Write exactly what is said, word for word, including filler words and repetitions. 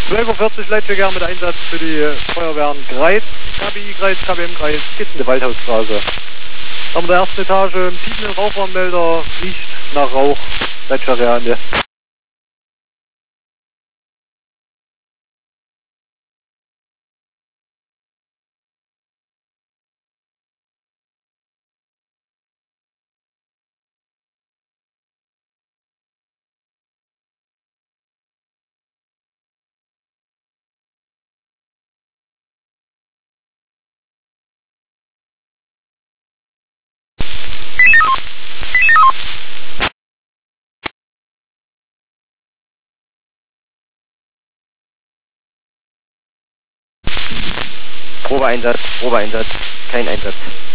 zwölf Uhr vierzig Leitverkehr mit Einsatz für die Feuerwehren Greiz, K B I-Kreis, K B M-Kreis, Kitzende Waldhausstraße. Haben wir der ersten Etage im piependen Rauchwarnmelder, riecht nach Rauch, Leitverkehr an der. Probeeinsatz, Probeeinsatz, kein Einsatz.